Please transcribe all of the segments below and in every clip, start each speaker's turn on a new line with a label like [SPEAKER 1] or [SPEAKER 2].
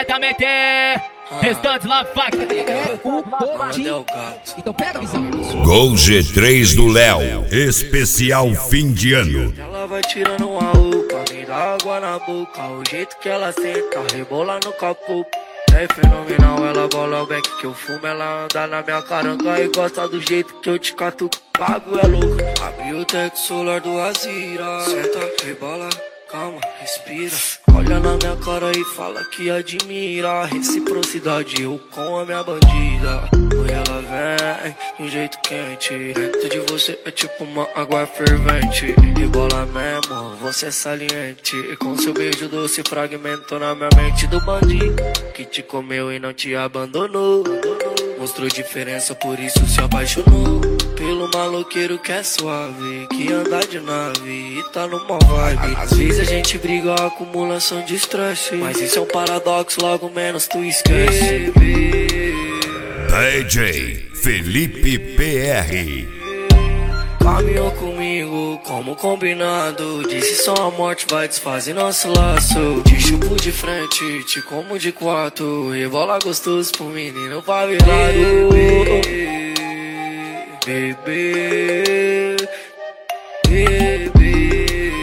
[SPEAKER 1] diretamente. Restantes lá, faca.
[SPEAKER 2] Então pega a visão.
[SPEAKER 3] Gol G3 do Léo, especial fim de ano.
[SPEAKER 4] Ela vai tirando uma roupa, me dá água na boca. O jeito que ela senta, rebola no capô. É fenomenal, ela bola o back que eu fumo. Ela anda na minha caranga e gosta do jeito que eu te cato. Pago é louco. Abri o teto solar do Azira. Senta, rebola, calma, respira. Olha na minha cara e fala que admira. Reciprocidade, eu com a minha bandida. Oi, ela vem de um jeito quente. Dentro de você é tipo uma água fervente. Rebola mesmo, você é saliente. Com seu beijo doce fragmentou na minha mente do bandido que te comeu e não te abandonou. Mostrou diferença, por isso se apaixonou pelo maloqueiro que é suave, que anda de nave e tá numa vibe. Às vezes a gente briga, acumulação de estresse, mas isso é um paradoxo, logo menos tu esquece.
[SPEAKER 3] DJ Felipe PR.
[SPEAKER 4] Caminhou comigo como combinado. Disse só a morte vai desfazer nosso laço. Te chupo de frente, te como de quatro. Rebola gostoso pro menino favelado. Bebê, bebê,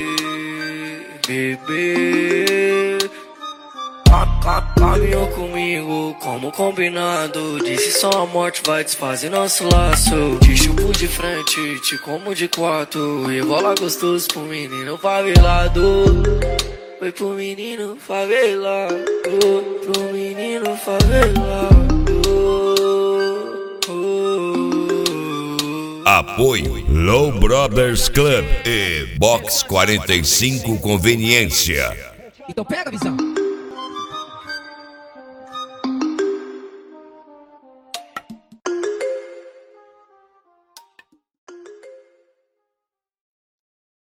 [SPEAKER 4] bebê. Caminhou comigo como combinado. Disse só a morte vai desfazer nosso laço. Te chupo de frente, te como de quatro. Rebola gostoso pro menino favelado. Foi pro menino favelado, pro menino favelado.
[SPEAKER 3] Apoio Low Brothers Club e Box 45 Conveniência.
[SPEAKER 2] Então pega a visão.